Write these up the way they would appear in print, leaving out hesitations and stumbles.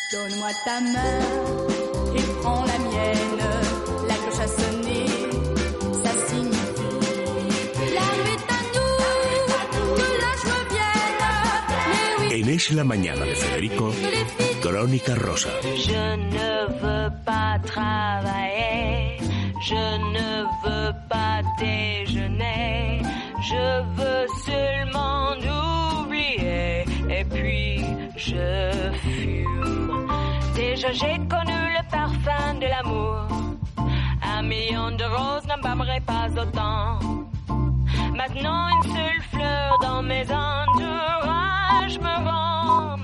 Donne-moi ta main et prends la mienne. La cloche a sonné, ça signifie la nuit à nous, que la joie vienne. Mais oui. En Es la mañana de Federico, Crónica Rosa. Je ne veux pas travailler, je ne veux pas déjeuner, je veux seulement oublier et puis je fume. Déjà j'ai connu le parfum de l'amour, 1 million de roses n'embâmerait pas autant. Maintenant une seule fleur dans mes entourages me rend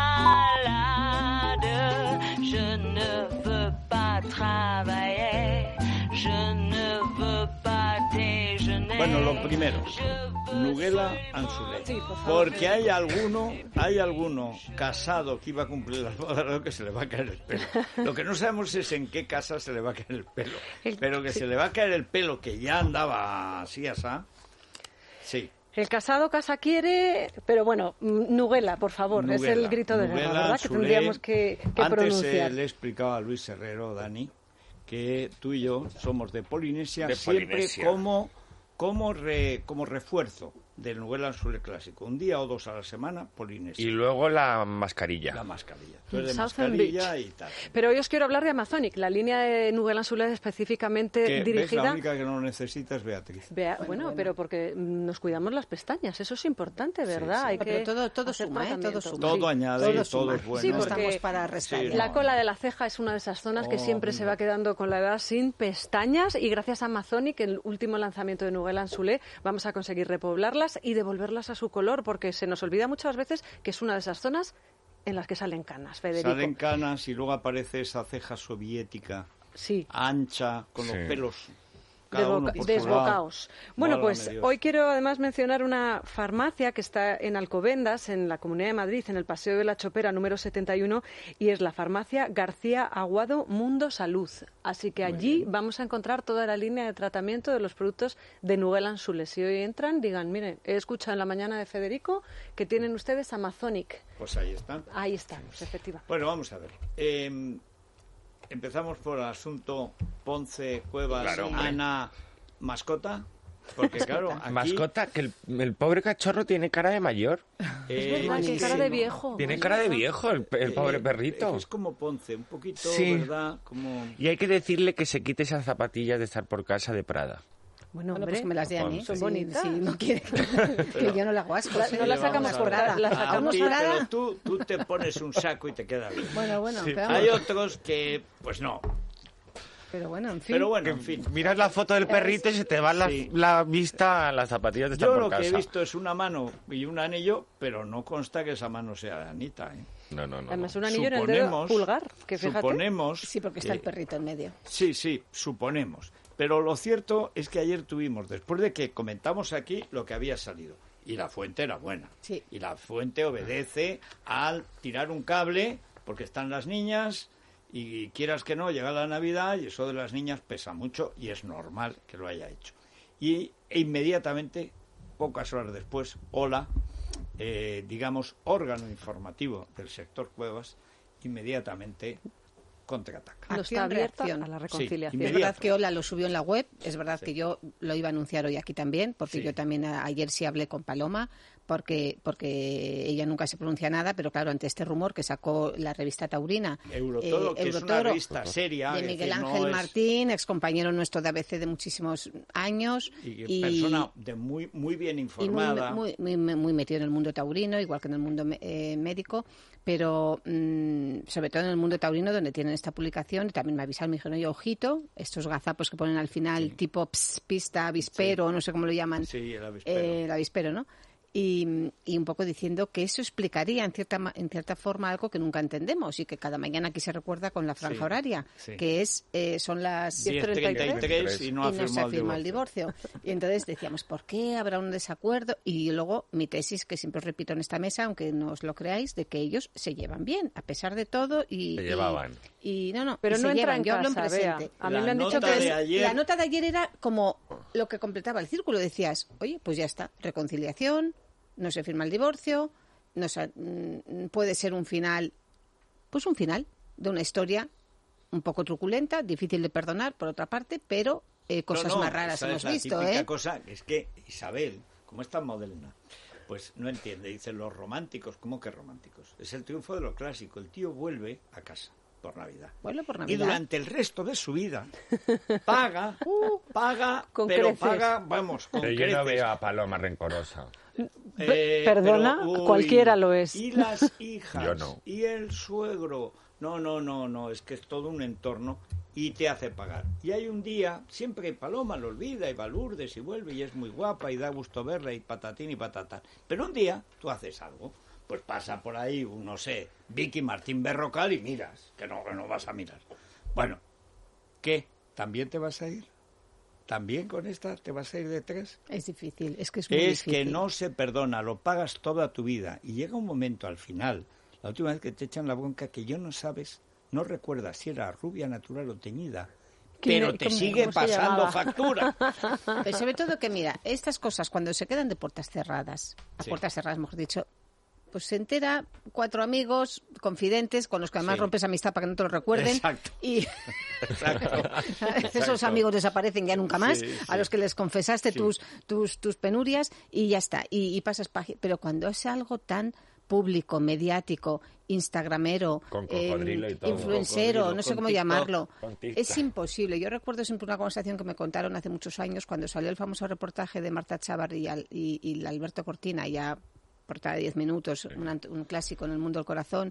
malade. Je ne veux pas travailler, je ne veux pas déjeuner. Bueno, lo primero, Nuguela Anzulé. Sí, por favor. Porque hay alguno casado que iba a cumplir las bodas que se le va a caer el pelo. Lo que no sabemos es en qué casa se le va a caer el pelo. Pero que se le va a caer el pelo, que ya andaba así, asá. Sí. El casado casa quiere, pero bueno, Nuguela, por favor, Nuguela, es el grito de guerra, ¿verdad? Que Anzulé. tendríamos que Antes pronunciar. le he explicado a Luis Herrero, Dani, que tú y yo somos de Polinesia, De siempre Polinesia. como refuerzo del Nuguela Anzulé clásico. Un día o 2 a la semana, Polinesia. Y luego la mascarilla. La mascarilla. Tú eres de Southern mascarilla Beach. y tal. Pero hoy os quiero hablar de Amazonic, la línea de Nuguela Anzulé específicamente Que ves, dirigida... la única que no necesita es Beatriz. Bueno, pero porque nos cuidamos las pestañas, eso es importante, ¿verdad? sí. Hay Pero que todo hacer suma, todo tratamiento. suma. Todo Sí. añade, todo todo suma. es bueno. Sí, No porque estamos para restar. Sí, La cola de la ceja es una de esas zonas que siempre se va quedando con la edad sin pestañas y gracias a Amazonic, el último lanzamiento de Nuguela Anzulé, vamos a conseguir repoblarlas y devolverlas a su color porque se nos olvida muchas veces que es una de esas zonas en las que salen canas, Federico. Salen canas y luego aparece esa ceja soviética, Sí. ancha, con los Sí. pelos cada uno por su lado. Desbocaos. Bueno, Válgame pues Dios. hoy quiero además mencionar una farmacia que está en Alcobendas, en la Comunidad de Madrid, en el Paseo de la Chopera número 71, y es la farmacia García Aguado Mundo Salud. Así que allí vamos a encontrar toda la línea de tratamiento de los productos de Nuguela Anzulé. Si hoy entran, digan, miren, he escuchado en la mañana de Federico que tienen ustedes Amazonic. Pues ahí están. Ahí estamos, efectivamente. Bueno, vamos a ver. Empezamos por el asunto Ponce, Cuevas, Claro, hombre. Ana, mascota. Porque claro, aquí... Mascota, que el pobre cachorro tiene cara de mayor. Es verdad, que cara de viejo. Tiene cara de viejo el pobre perrito. Es como Ponce, un poquito, Sí. ¿verdad? Como... Y hay que decirle que se quite esas zapatillas de estar por casa de Prada. Bueno, Bueno, hombre, pues que me las dé a mí. son si- bonitas. Si no quiere, que yo no le hago asco. La- no las sacamos vamos a por ver. Prada, las A sacamos ti, por pero Prada. tú te pones un saco y te queda bien. Bueno, pero vamos. Hay otros que, pues no. Pero bueno, en fin. Pero bueno, en fin. Miras la foto del perrito y se te va Sí. la vista a las zapatillas de estar Yo por lo casa. que he visto es una mano y un anillo, pero no consta que esa mano sea de Anita, ¿eh? No. Además, un anillo en el dedo pulgar, que fíjate. Suponemos... Sí, porque está el que- perrito en medio. Sí, suponemos. Pero lo cierto es que ayer tuvimos, después de que comentamos aquí lo que había salido, y la fuente era buena. Sí. Y la fuente obedece al tirar un cable, porque están las niñas, y quieras que no, llega la Navidad, y eso de las niñas pesa mucho, y es normal que lo haya hecho. E inmediatamente, pocas horas después, Hola, digamos, órgano informativo del sector Cuevas, inmediatamente contraataca. No está Acción, abierta reacción. a la Sí, reconciliación. Es inmediato. verdad que Ola lo subió en la web, es verdad Sí. que yo lo iba a anunciar hoy aquí también, porque Sí. yo también ayer sí hablé con Paloma, porque ella nunca se pronuncia nada, pero claro, ante este rumor que sacó la revista taurina, Eurotoro, que es una Eurotoro, revista seria. de es Miguel decir, no Ángel es- Martín, excompañero nuestro de ABC de muchísimos años, y persona de muy bien y informada. muy metido en el mundo taurino, igual que en el mundo médico, pero sobre todo en el mundo taurino, donde tienen esta publicación, y también me avisaron, me dijeron, oye, ojito, estos gazapos que ponen al final, tipo pista, avispero, no sé cómo lo llaman, Sí, el avispero. el avispero, ¿no? Y un poco diciendo que eso explicaría en cierta forma algo que nunca entendemos y que cada mañana aquí se recuerda con la franja Sí, horaria, sí. que es son las 10:33 y no ha firmado el divorcio. Y entonces decíamos, ¿por qué habrá un desacuerdo? Y luego mi tesis, que siempre os repito en esta mesa, aunque no os lo creáis, de que ellos se llevan bien, a pesar de todo. Y, Se llevaban. Y no, Pero y no se entra llevan. en Yo hablo en casa, Bea. presente. A mí La me han dicho nota que de es... ayer- La nota de ayer era como lo que completaba el círculo. Decías, oye, pues ya está, reconciliación, no se firma el divorcio, puede ser un final pues un final de una historia un poco truculenta, difícil de perdonar, por otra parte, pero cosas más raras esa hemos es visto, la típica cosa es que Isabel, como es tan moderna, pues no entiende. Dice, los románticos, ¿cómo que románticos? Es el triunfo de lo clásico. El tío vuelve a casa por Navidad. Vuelve por Y Navidad. durante el resto de su vida paga, Con pero creces. paga, vamos, con Pero yo creces. no veo a Paloma rencorosa. Perdona, cualquiera lo es. Y las hijas, Yo no. y el suegro. No, es que es todo un entorno y te hace pagar. Y hay un día, siempre Paloma lo olvida y va a Lourdes y vuelve y es muy guapa y da gusto verla y patatín y patatán. Pero un día tú haces algo, pues pasa por ahí, no sé, Vicky Martín Berrocal y miras, que no vas a mirar. Bueno, ¿qué? ¿También te vas a ir? ¿También con esta te vas a ir de 3? Es difícil, es que es muy Es difícil. que no se perdona, lo pagas toda tu vida y llega un momento al final, la última vez que te echan la bronca, que no sabes, no recuerdas si era rubia natural o teñida, pero te sigue cómo se pasando llamaba? factura. Pero sobre todo que, mira, estas cosas cuando se quedan de puertas cerradas, a Sí. puertas cerradas, mejor dicho, pues se entera 4 amigos confidentes con los que además Sí. rompes amistad para que no te lo recuerden. Exacto. Y Exacto. esos Exacto. amigos desaparecen ya nunca más, Sí, a sí. los que les confesaste Sí. tus penurias y ya está. Y pasas página. Pero cuando es algo tan público, mediático, instagramero, Con cocodrilo y todo. influencero, Cocodrilo, no sé con cómo TikTok, llamarlo, con TikTok. es imposible. Yo recuerdo siempre una conversación que me contaron hace muchos años cuando salió el famoso reportaje de Marta Chávarri y Alberto Cortina, ya portada de 10 minutos, un clásico en el mundo del corazón.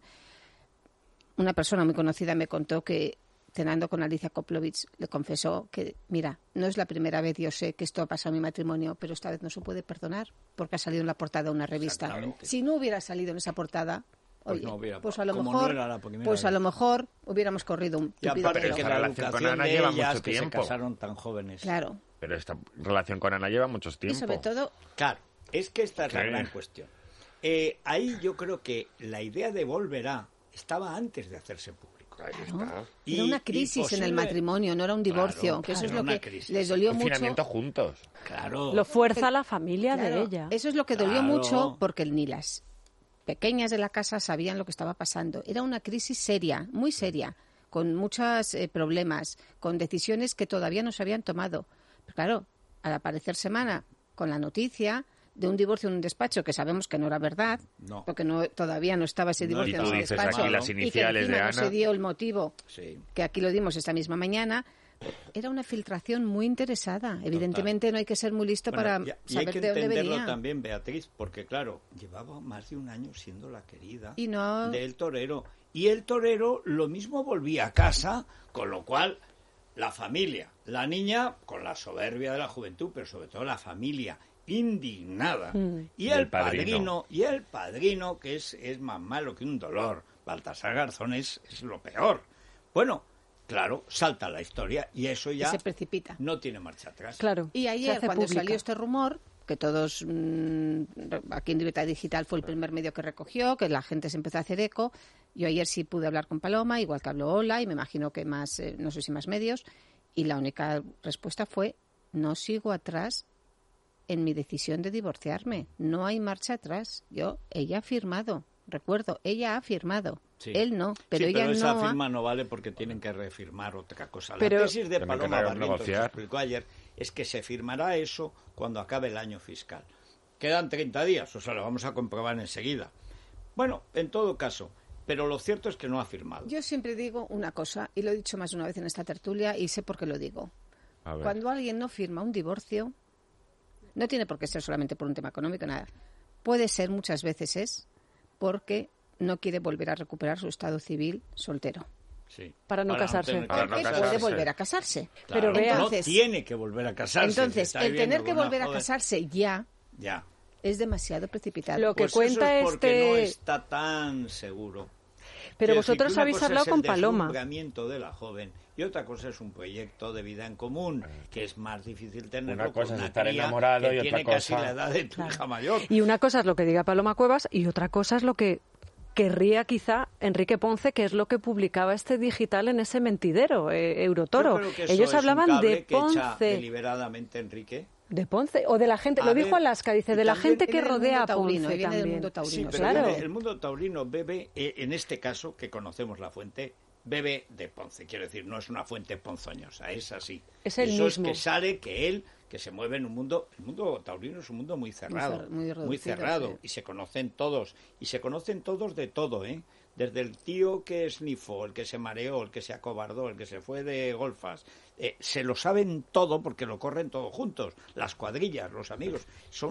Una persona muy conocida me contó que cenando con Alicia Koplovich le confesó que, mira, no es la primera vez, yo sé que esto ha pasado en mi matrimonio, pero esta vez no se puede perdonar porque ha salido en la portada de una revista. Exactamente. Si no hubiera salido en esa portada, Pues oye, no hubiera- pues a lo como mejor, no era la primera pues a vez. lo mejor hubiéramos corrido un Y tupido aparte velo. que esta la relación con educación Ana de lleva ellas, mucho que se tiempo. casaron tan jóvenes. Claro. Pero esta relación con Ana lleva mucho tiempo. Y sobre todo, Claro, es que esta es la Sí. gran cuestión. Ahí yo creo que la idea de volverá estaba antes de hacerse público. Ahí está. era una crisis en el matrimonio, no era un divorcio, Claro, que eso claro, es lo una que crisis. les dolió mucho. Confinamiento juntos. Claro. Lo fuerza la familia Claro, de ella. eso es lo que dolió Claro. mucho porque ni las pequeñas de la casa sabían lo que estaba pasando. Era una crisis seria, muy seria, con muchos problemas, con decisiones que todavía no se habían tomado. Pero claro, al aparecer semana con la noticia de un divorcio en un despacho que sabemos que no era verdad, No. porque todavía no estaba ese No divorcio estaba. en Tú ese dices despacho, aquí las y que iniciales encima de no Ana. se dio el motivo, Sí. que aquí lo dimos esta misma mañana. Era una filtración muy interesada. Evidentemente no hay que ser muy listo Bueno, para y hay saber que de dónde entenderlo venía. también, Beatriz, porque claro, llevaba más de un año siendo la querida Y no- del torero. Y el torero lo mismo volvía a casa, con lo cual la familia, la niña con la soberbia de la juventud, pero sobre todo la familia indignada. Y el padrino, que es más malo que un dolor. Baltasar Garzón es lo peor. Bueno, claro, salta la historia y eso Y ya se precipita. no tiene marcha atrás. Claro. Y se ayer, hace cuando pública. salió este rumor, que todos aquí en Libertad Digital fue el primer medio que recogió, que la gente se empezó a hacer eco. Yo ayer sí pude hablar con Paloma, igual que habló Ola, y me imagino que más, no sé si más medios, y la única respuesta fue: no sigo atrás en mi decisión de divorciarme, no hay marcha atrás. Ella ha firmado, recuerdo, ella ha firmado, Sí. él no, pero Sí, ella pero esa no ha... firma no vale porque tienen que refirmar otra cosa. Pero- La tesis de Tienen que Paloma Barrientos, que negociar. explicó ayer, es que se firmará eso cuando acabe el año fiscal. Quedan 30 días, o sea, lo vamos a comprobar enseguida. Bueno, en todo caso, pero lo cierto es que no ha firmado. Yo siempre digo una cosa, y lo he dicho más de una vez en esta tertulia, y sé por qué lo digo. A ver. Cuando alguien no firma un divorcio, no tiene por qué ser solamente por un tema económico, nada. Puede ser, muchas veces es, porque no quiere volver a recuperar su estado civil soltero. Sí. Para no casarse. tener que Para no Porque casarse. puede volver a casarse. Claro, Pero vea- no Entonces- tiene que volver a casarse. Entonces, se está el viviendo tener que con una volver a joven. casarse ya Ya. es demasiado precipitado. Lo que Pues cuenta eso es porque no este- está tan seguro. Pero Quiero decir vosotros que una habéis cosa hablado es con el Paloma. deslumbramiento de la joven y otra cosa es un proyecto de vida en común, que es más difícil tenerlo. Una cosa con es una estar cría enamorado que y tiene otra casi cosa- la edad de tu hija mayor. Y una cosa es lo que diga Paloma Cuevas y otra cosa es lo que querría quizá Enrique Ponce, que es lo que publicaba este digital en ese mentidero, Eurotoro. Yo creo que eso Ellos es un hablaban cable de que echa Ponce. deliberadamente Enrique De Ponce, o de la gente, A lo ver, dijo Alaska, dice, y de la también gente que viene del rodea mundo a taurino, Ponce viene del también. mundo taurino. Sí, pero claro. el mundo taurino bebe, en este caso, que conocemos la fuente, bebe de Ponce. Quiero decir, no es una fuente ponzoñosa, es así. Es el Eso mismo. es que sale que se mueve en un mundo... El mundo taurino es un mundo muy cerrado, muy reducido, cerrado. sí. Y se conocen todos. Y se conocen todos de todo, ¿eh? Desde el tío que esnifó, el que se mareó, el que se acobardó, el que se fue de golfas. Se lo saben todo porque lo corren todos juntos. Las cuadrillas, los amigos,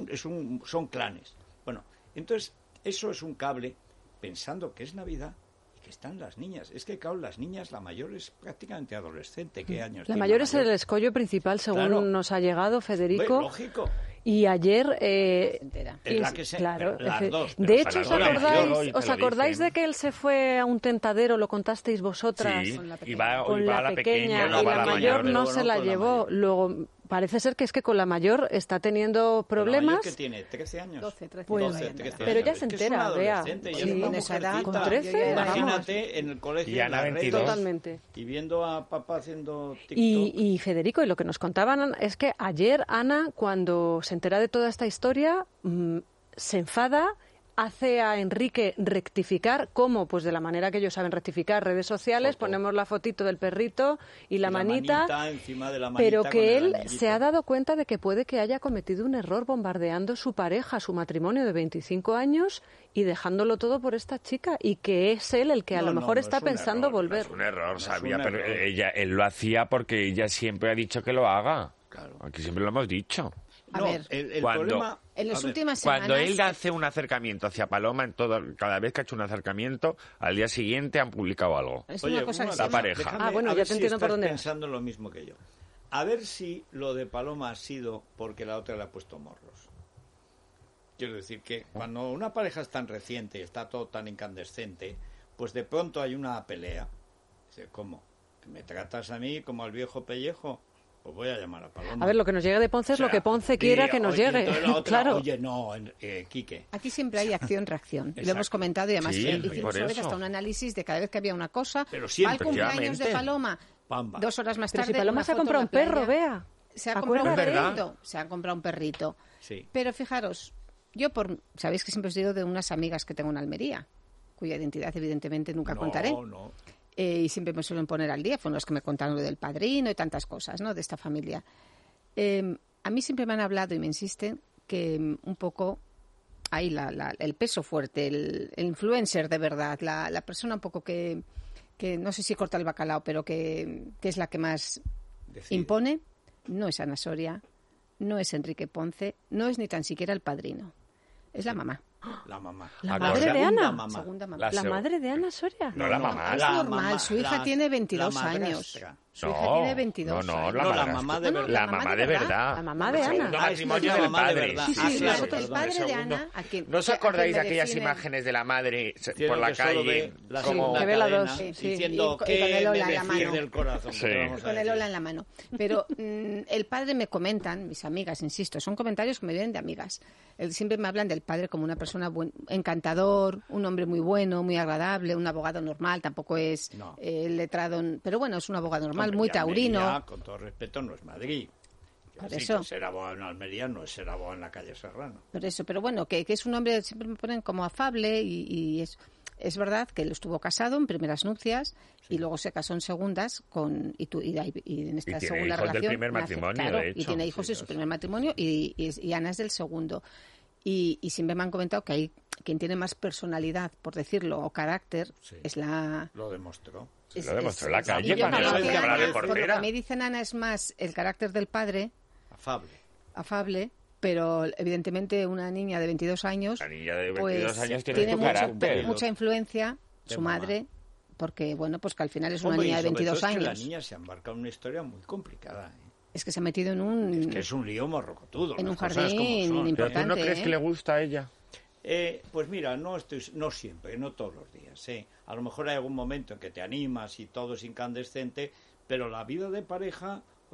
son clanes. Bueno, entonces eso es un cable pensando que es Navidad y que están las niñas. Es que, claro, las niñas, la mayor es prácticamente adolescente. ¿Qué años La tiene mayor es el escollo principal, según Claro. nos ha llegado Federico. Lógico. Y ayer... Se entera. Es la que se... claro, las dos. de pero hecho, la mayor hoy te ¿os lo acordáis dicen. de que él se fue a un tentadero? Lo contasteis vosotras. Sí, Con la y va, Con y va la la pequeña, no y va la la mayor no luego se no la con la llevó. mayor. Luego, parece ser que es que con la mayor está teniendo La mayor problemas. que tiene 13 años. 12, 13, Pues, 12, 13 pero años. ya Es se que es entera, una Bea. adolescente, ya Sí, es una con esa edad, mujercita. con 13, yo ya era- Imagínate en el colegio, Y Ana, en las redes, 22. Totalmente. y viendo a papá haciendo TikTok. Y Federico, y lo que nos contaban es que ayer Ana, cuando se entera de toda esta historia, se enfada, hace a Enrique rectificar. ¿Cómo? Pues de la manera que ellos saben rectificar, redes sociales, Foto. ponemos la fotito del perrito y la manita. Encima de la Pero manita que con el él anillito. se ha dado cuenta de que puede que haya cometido un error bombardeando su pareja, su matrimonio de 25 años y dejándolo todo por esta chica, y que es él el que a No, lo no, mejor no está es un pensando error, volver. Es un error, No es sabía, un pero error. él lo hacía porque ella siempre ha dicho que lo haga. Claro. Aquí siempre lo hemos dicho. A No, ver, el cuando- problema... en las a ver, últimas semanas... Cuando él hace un acercamiento hacia Paloma, cada vez que ha hecho un acercamiento, al día siguiente han publicado algo. Es Oye, una cosa que una se la llama- pareja. déjame, Ah, bueno, a ya ver te si entiendo por estás dónde vas. pensando lo mismo que yo. A ver si lo de Paloma ha sido porque la otra le ha puesto morros. Quiero decir que cuando una pareja es tan reciente y está todo tan incandescente, pues de pronto hay una pelea. Dice, ¿cómo? ¿Que me tratas a mí como al viejo pellejo? Pues voy a llamar a Paloma. A ver, lo que nos llegue de Ponce es O sea, lo que Ponce quiera que nos oye, llegue. entonces la otra, Claro. Oye, no, Quique. Aquí siempre hay acción-reacción. Lo Exacto. hemos comentado y además Sí, hicimos por una vez eso. hasta un análisis de cada vez que había una cosa. Pero Va siempre, al cumpleaños de efectivamente. Paloma. Pamba. 2 horas más Pero tarde. si Paloma una se ha foto en comprado la un perro, playa. vea. Se ha comprado un Acuérdate. perrito. Se ha comprado un perrito. Sí. Pero fijaros, sabéis que siempre os digo de unas amigas que tengo en Almería, cuya identidad evidentemente nunca contaré. No. Y siempre me suelen poner al día, fueron los que me contaron lo del padrino y tantas cosas, ¿no?, de esta familia. A mí siempre me han hablado y me insisten que un poco ahí el peso fuerte, el influencer de verdad, la persona un poco que no sé si corta el bacalao, pero que es la que más Decide. impone, no es Ana Soria, no es Enrique Ponce, no es ni tan siquiera el padrino, es la mamá. La mamá. La Acorda- madre de Segunda Ana. mamá. Segunda mamá. La La seg- madre de Ana Soria. No, la mamá. Es la normal, mamá, su hija la- tiene 22 la años. madrastra. Su hija tiene 22 no, años. la No, la madrastra. mamá de No, no, verdad. La mamá de verdad. La mamá de El Ana. segundo Ah, matrimonio es la del mamá de padre. verdad. Sí, Ah, sí, claro, nosotros, el perdón. padre de segundo. Ana, a quien, ¿No os a acordáis quien de me aquellas define- imágenes de la madre Tiene por la que solo calle? ve la como- segunda Que ve la cadena dos, sí. diciendo Y con que el Ola me en la decís mano. del corazón. Sí. ¿qué te vamos a con el decir? hola en la mano. Pero el padre me comentan, mis amigas, insisto, son comentarios que me vienen de amigas. Siempre me hablan del padre como una persona encantador, un hombre muy bueno, muy agradable, un abogado normal, tampoco es No. letrado, pero bueno, es un abogado normal, Hombre, muy y Almería, taurino. con todo respeto, no es Madrid. Por Así eso. que ser abogado en Almería no es ser abogado en la calle Serrano. Por eso, pero bueno, que es un hombre, siempre me ponen como afable y es verdad que él estuvo casado en primeras nupcias y luego se casó en segundas y en esta Y tiene segunda hijos del relación primer nace- matrimonio, claro, de y hecho. tiene hijos Sí, de su sí. primer matrimonio y Ana es del segundo. Y siempre me han comentado que hay quien tiene más personalidad, por decirlo, o carácter, Sí. es la... Lo demostró. Se lo demostró en la y calle yo cuando creo la que vez que Ana, habla de por lo que portera. me dicen Ana, es más el carácter del padre, Afable. afable, pero evidentemente una niña de 22 años La niña de 22 pues años tiene su mucho- carácter. mucha influencia De su mamá. madre, porque bueno, pues que al final es una Hombre, y niña de sobre 22 todo es que años. la niña se embarca en una historia muy complicada. ¿eh? Es que se ha metido en un Es que es un lío morrocotudo. En las un cosas jardín como son. ¿Pero tú no importante, crees ¿eh? que le gusta a ella? Pues mira, no siempre, no todos los días. A lo mejor hay algún momento en que te animas y todo es incandescente, pero la vida de pareja, oye,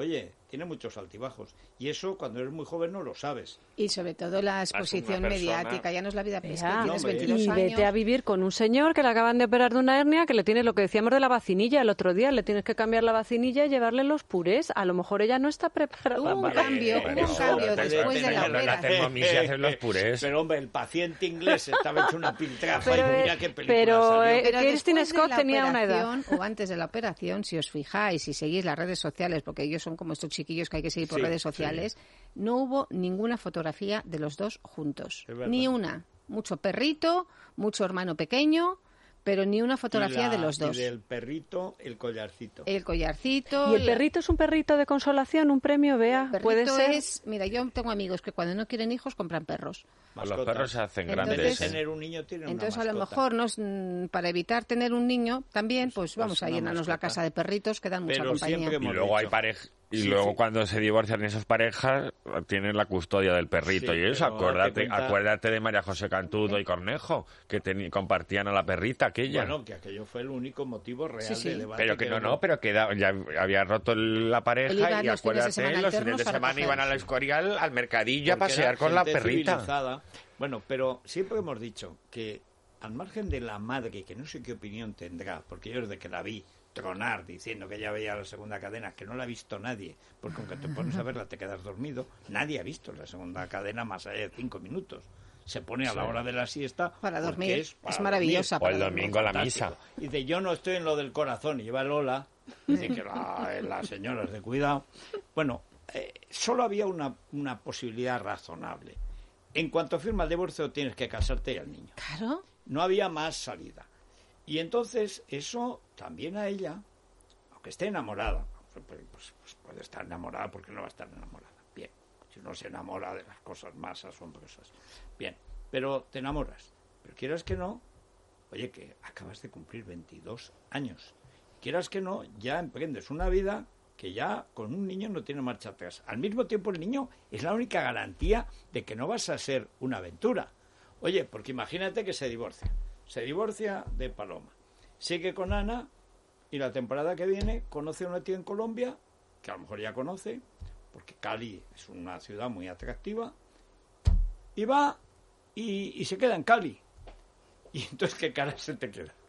tiene muchos altibajos. Y eso, cuando eres muy joven, no lo sabes. Y sobre todo la exposición una persona. mediática, ya no es la vida, es que Ya. tienes No, 22 Y años. vete a vivir con un señor que le acaban de operar de una hernia, que le tiene lo que decíamos de la vacinilla el otro día, le tienes que cambiar la vacinilla y llevarle los purés. A lo mejor ella no está preparada Hubo un para cambio, Bueno, hubo un cambio pero después de la tener la operación. Thermomix y hacer los purés. Pero, hombre, el paciente inglés estaba hecho una piltrafa Pero, y mira qué película pero, salió. Pero Kirsten después de Scott la tenía una edad. operación, o antes de la operación, si os fijáis, si seguís las redes sociales, porque ellos son como estos chiquillos que hay que seguir por Sí, redes sociales, no hubo ninguna fotografía de los dos juntos. Es verdad. Ni una. Mucho perrito, mucho hermano pequeño, pero ni una fotografía de los dos. Y del perrito, el collarcito. El collarcito. ¿Y el perrito es un perrito de consolación, un premio, Bea? el perrito ¿Puede ser? es... Mira, yo tengo amigos que cuando no quieren hijos compran perros. Los Mascotas. perros se hacen Entonces- grandes. En vez de tener un niño, tiene Entonces, una a lo mascota. mejor, para evitar tener un niño, también, pues vamos a una llenarnos la mascota. casa de perritos que dan mucha Pero compañía. siempre Y hemos luego hay dicho. parejas. Y Sí, luego sí. cuando se divorcian esas parejas, tienen la custodia del perrito. Sí, y eso, pero date cuenta- acuérdate de María José Cantudo y Cornejo, que compartían a la perrita aquella. Bueno, que aquello fue el único motivo real Sí, sí. de debate. Pero que no, pero que ya había roto la Él pareja iba y los fines de acuérdate, semana los fines alternos de para semana iban a la coger. Escorial, al mercadillo, a Porque pasear era con la gente perrita. civilizada. Bueno, pero siempre hemos dicho que al margen de la madre, que no sé qué opinión tendrá, porque yo desde que la vi tronar diciendo que ya veía la segunda cadena, que no la ha visto nadie, porque aunque te pones a verla te quedas dormido, nadie ha visto la segunda cadena más allá de 5 minutos. Se pone a la hora de la siesta Para porque dormir. para Es maravillosa. O el para domingo a la fantástico. misa. Y dice, yo no estoy en lo del corazón, y lleva Lola, dice que la señora es de cuidado. Bueno, solo había una posibilidad razonable. En cuanto firma el divorcio tienes que casarte y al niño. Claro. No había más salida. Y entonces eso también a ella, aunque esté enamorada, pues puede estar enamorada porque no va a estar enamorada. Bien, si uno se enamora de las cosas más asombrosas. Bien, pero te enamoras. Pero quieras que no, oye, que acabas de cumplir 22 años. Quieras que no, ya emprendes una vida que ya con un niño no tiene marcha atrás. Al mismo tiempo el niño es la única garantía de que no vas a ser una aventura. Oye, porque imagínate que se divorcia de Paloma, sigue con Ana y la temporada que viene conoce a una tía en Colombia, que a lo mejor ya conoce, porque Cali es una ciudad muy atractiva, y va y se queda en Cali. Y entonces, ¿qué cara se te queda?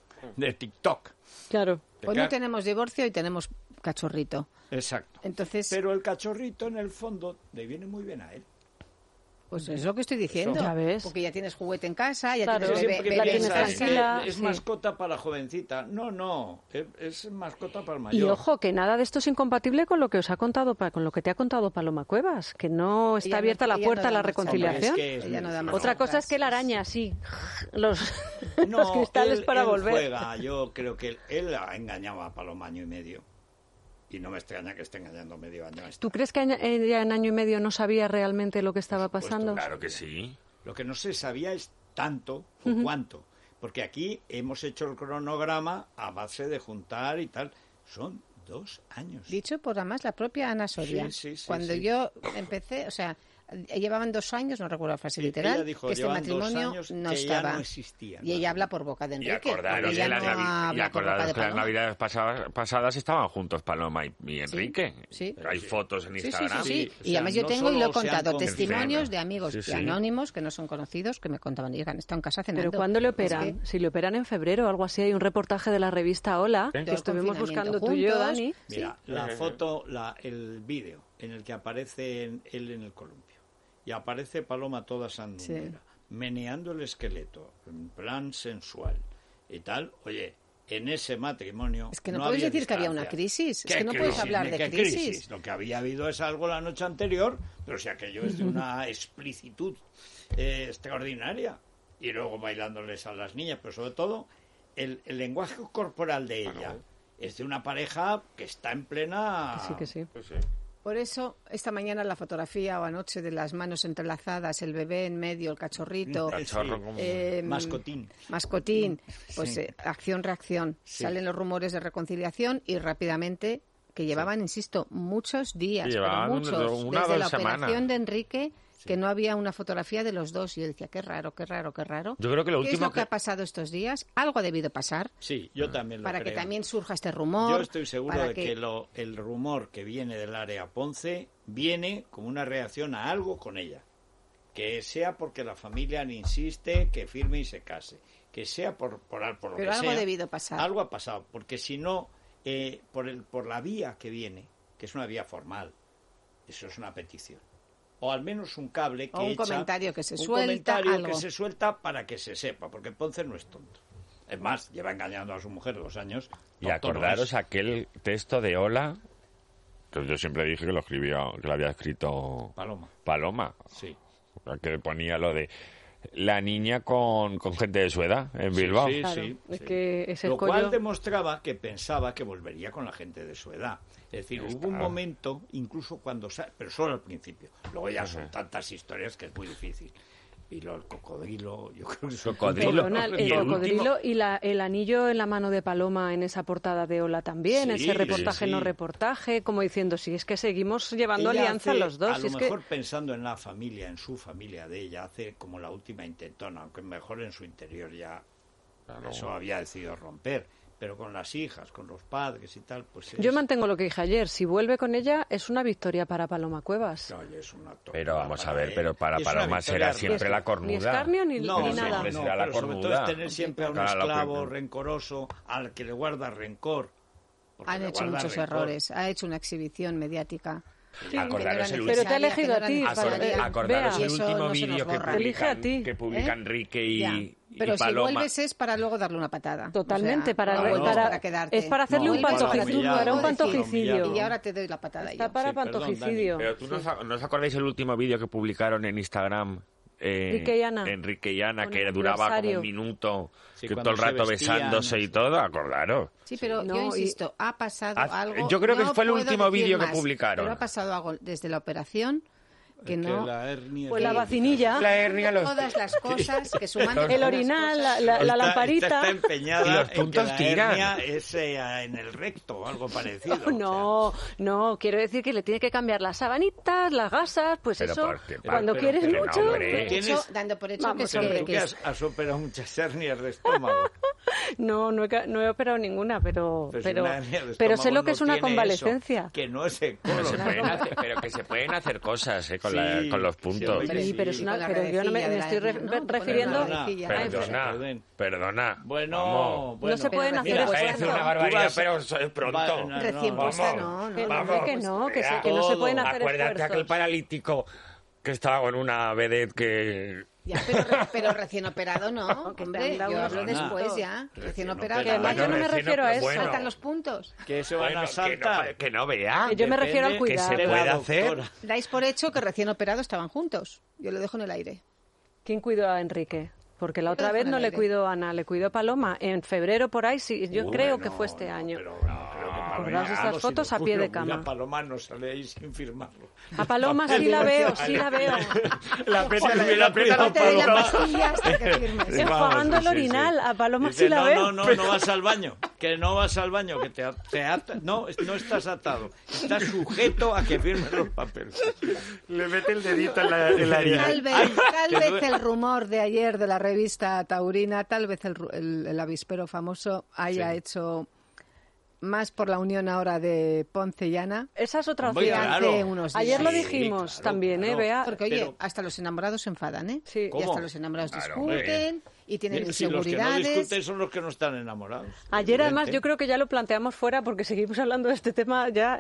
De TikTok. Claro. Pues no tenemos divorcio y tenemos cachorrito. Exacto. Entonces, Pero el cachorrito, en el fondo, le viene muy bien a él. pues es lo que estoy diciendo. Ya ves. Porque ya tienes juguete en casa, ya Claro. tienes Sí, bebé, porque bebé la en tienes casa. tranquila. Es sí. mascota para la jovencita. No, es mascota para el Y mayor. ojo, que nada de esto es incompatible con lo que os ha contado, con lo que te ha contado Paloma Cuevas, que no está Ella no- abierta la ella puerta no a la da marcha reconciliación. Hombre, es que Ella no da muy marcha Otra atrás. cosa es que la araña, sí, los No, cristales él- para él volver. juega. Yo creo que él ha engañado a Paloma año y medio. Y no me extraña que esté engañando medio año. a esta. ¿Tú crees que ella en año y medio no sabía realmente lo que estaba pasando? Claro que sí. Lo que no se sabía es tanto o cuánto. Porque aquí hemos hecho el cronograma a base de juntar y tal. Son 2 años. Dicho por además la propia Ana Soria. Sí, sí, Cuando sí. yo empecé, o sea, llevaban 2 años, no recuerdo la frase Sí, literal, ella dijo, que este llevan 2 matrimonio años no que ya estaba. no existía. Y ella habla por boca de Y Enrique. acordaros, ella que, no y habla por boca acordaros de que las Paloma. navidades pasadas estaban juntos Paloma y Enrique. sí. Hay fotos en Sí, sí, Instagram. sí, sí. Sí, o Y sea, además yo no tengo y lo he solo se han contado conocido. testimonios de amigos Sí, sí. y anónimos que no son conocidos que me contaban, y han estado en casa cenando. Pero ¿cuándo le Es operan? que Si le operan en febrero o algo así, hay un reportaje de la revista Hola, ¿Eh? que estuvimos Todo el buscando tú confinamiento y yo, juntos. Dani. Mira, la foto, el vídeo en el que aparece él en el columpio y aparece Paloma toda sandunguera, meneando el esqueleto en plan sensual y tal. Oye, en ese matrimonio Es que no puedes había decir que había una distancias. crisis. Es ¿Qué que no puedes crisis, hablar ni de qué crisis. Lo que había habido es algo la noche anterior, pero si aquello es de una explicitud extraordinaria. Y luego bailándoles a las niñas, pero sobre todo el lenguaje corporal de ella es de una pareja que está en plena... Sí, que sí. Pues sí. Por eso, esta mañana la fotografía o anoche de las manos entrelazadas, el bebé en medio, el cachorrito, Cachorro como- Mascotín. mascotín, pues Sí. acción-reacción. Sí. Salen los rumores de reconciliación y rápidamente, que llevaban, insisto, muchos días, Sí, pero llevaban muchos, una o desde dos la semanas. operación de Enrique, que no había una fotografía de los dos. Y yo decía, qué raro, qué raro, qué raro. Yo creo que lo ¿Qué es último lo que ha pasado estos días? Algo ha debido pasar Sí, yo también lo para creo. que también surja este rumor. Yo estoy seguro para de que el rumor que viene del área Ponce viene como una reacción a algo con ella. Que sea porque la familia le insiste que firme y se case. Que sea por lo Pero que algo sea. ha debido pasar. Algo ha pasado. Porque si no, por la vía que viene, que es una vía formal, eso es una petición. O al menos un cable que O un echa, comentario que se un suelta, comentario algo. que se suelta para que se sepa, porque Ponce no es tonto. Es más, lleva engañando a su mujer 2 años. Y Tonto no acordaros es. aquel texto de Hola, que yo siempre dije que lo había escrito Paloma, Paloma, sí. que ponía lo de la niña con gente de su edad en Bilbao. Sí, Claro, sí, es sí. que ese Lo escollo- cual demostraba que pensaba que volvería con la gente de su edad. Es decir, hubo un momento, incluso cuando... Pero solo al principio. Luego ya son tantas historias que es muy difícil. Y el cocodrilo, yo creo que es un Cocodrilo. Perdona, el Y el cocodrilo y el anillo en la mano de Paloma en esa portada de Hola también, Sí, ese reportaje sí. no reportaje, como diciendo, si es que seguimos llevando Ella alianza hace, los dos. A si lo es mejor que... pensando en la familia, en su familia de ella, hace como la última intentona, aunque mejor en su interior ya eso había decidido romper. Pero con las hijas, con los padres y tal, pues... Yo mantengo lo que dije ayer, si vuelve con ella es una victoria para Paloma Cuevas. Oye, es una Pero vamos a ver, él. pero para Es una Paloma victoria será siempre real. la cornuda. Ni escarnio ni, No, ni Pero nada. siempre será la pero sobre todo cornuda. es tener siempre a un Claro, esclavo que- rencoroso al que le guarda rencor. porque Han le hecho guarda muchos rencor. errores. Ha hecho una exhibición mediática. Acordaros el Pero te ha elegido a ti, Acordaros Bea. el Y eso último no se nos vídeo que borra. Te elige a publican, ti. que publican Enrique Ya. y Pero si Paloma. vuelves es para luego darle una patada. Totalmente, O sea, para, no vuelves para- para quedarte. es para hacerle No, un para pantojicidio, humillar, para un para pantojicidio. humillar. Y ahora te doy la patada Está yo. para Sí, perdón, pantojicidio. Pero tú no os acordáis el último vídeo que publicaron en Instagram. Enrique y Ana. Enrique y Ana, Con que el duraba como aniversario. un minuto, Sí, que cuando todo el rato se vestían, besándose y todo, acordaros. Sí, pero No, yo y- insisto, ha pasado algo. Yo creo que no fue el puedo último decir vídeo que más, publicaron. Pero ha pasado algo desde la operación que Es no. la hernia Pues es la muy vacinilla, La hernia, los, Todas las cosas que sumando el todas las orinal, cosas- la Está lamparita. empeñada Y los en que puntos la tiran. hernia es en el recto o algo parecido. o sea. No, quiero decir que le tiene que cambiar las sabanitas, las gasas, pues Pero eso, ¿por qué? cuando Pero quieres que no, mucho... hombre. De hecho, Tienes- dando por hecho Vamos, que, hombre, Tú que que es- has operado muchas hernias de estómago. No he operado ninguna, pero Pues una hernia de pero sé estómago lo que no es una tiene convalecencia. eso, que no es el pero, colon. pero que se pueden hacer cosas con, Sí, con los sí, puntos. hombre, Sí, pero es Y una, con la pero yo no me, redecilla de la estoy hernia, ¿no? Te ponen refiriendo... la redecilla. Perdona. Bueno, Vamos. bueno. No se pueden Pero hacer Mira, Pero parece esfuerzos. una barbaridad, Tú vas- pero eso es pronto. Recién no, puesta, vamos. no, no. Que no, Vamos, que no, que vea. no se Todo. pueden hacer Acuérdate aquel esfuerzos. paralítico que estaba con una vedette que... Ya, pero recién operado no, Que te hombre. han dado Yo unos hablo puntos. después ya. Recién operado. operado. Que yo no me recién refiero a eso. bueno. Saltan los puntos. Que se van Bueno, a saltar. que no vea. Que yo me refiero al Depende cuidado. Que se de la puede hacer. doctora. Dais por hecho que recién operado estaban juntos. Yo lo dejo en el aire. ¿Quién cuidó a Enrique? Porque la otra dejo vez en el no le aire. cuidó a Ana, le cuidó Paloma. En febrero por ahí, sí, yo creo que fue este año. Pero no creo que Acordaos estas fotos a pie de cama. Mira, Paloma no sale ahí sin firmarlo. A Paloma sí la veo, sí la veo. La aprieta, Joder, la aprieta no los Te doy la puntos. pastilla hasta que firmes. Enjuagando el sí, sí. orinal, a Paloma Dice, sí la veo. no vas al baño, que no vas al baño, que no estás atado, estás sujeto a que firmes los papeles. Le mete el dedito en la herida. Tal vez el rumor de ayer de la revista Taurina, tal vez el avispero famoso haya hecho más por la unión ahora de Ponce y Ana. Esa es otra Hombre, opción. claro. Hace unos días. Ayer lo Sí, dijimos claro, también, claro. Bea. Porque, oye, Pero- hasta los enamorados se enfadan, ¿eh? Sí. Y ¿Cómo? hasta los enamorados Claro, discuten y tienen Si los que no inseguridades. discuten son los que no están enamorados. Ayer además Evidente. yo creo que ya lo planteamos fuera porque seguimos hablando de este tema ya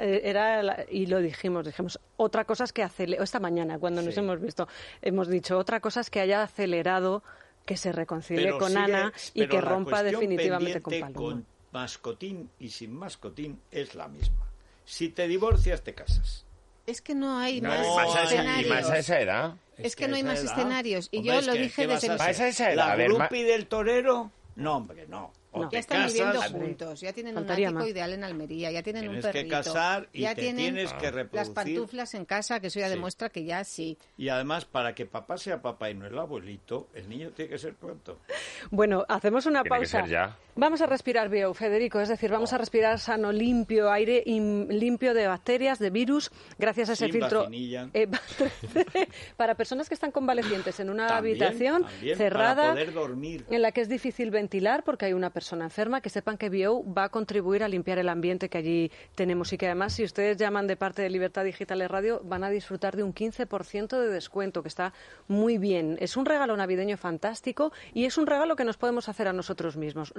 y lo dijimos otra cosa es que esta mañana cuando nos hemos visto hemos dicho otra cosa es que haya acelerado que se reconcilie Pero con sigue- Ana y pero que la rompa cuestión definitivamente con pendiente Paloma. con mascotín y sin mascotín es la misma. Si te divorcias, te casas. Es que no hay No, más y más a escenarios. esa edad. Es que no hay a más esa edad- escenarios. Y Hombre, yo es lo que, dije ¿qué vas desde a mi... Vas a hacer? esa edad, ¿La a ver, grupi del torero? No, hombre, no. O No. te Ya están casas, viviendo hombre. juntos, ya tienen un Faltaría ático más. ideal en Almería, ya tienen un Tienes que perrito. casar y ya te tienen tienes que reproducir. las pantuflas en casa, que eso ya Sí. demuestra que ya sí. Y además, para que papá sea papá y no el abuelito, el niño tiene que ser pronto. Bueno, hacemos una Tiene que pausa. ser ya. Vamos a respirar bio, Federico, es decir, vamos a respirar sano, limpio, aire limpio de bacterias, de virus, gracias a ese Sin filtro. vacinilla. Para personas que están convalecientes en una También, habitación también, cerrada, para poder dormir. en la que es difícil ventilar porque hay una persona enferma, que sepan que bio va a contribuir a limpiar el ambiente que allí tenemos y que además, si ustedes llaman de parte de Libertad Digital Radio, van a disfrutar de un 15% de descuento, que está muy bien. Es un regalo navideño fantástico y es un regalo que nos podemos hacer a nosotros mismos.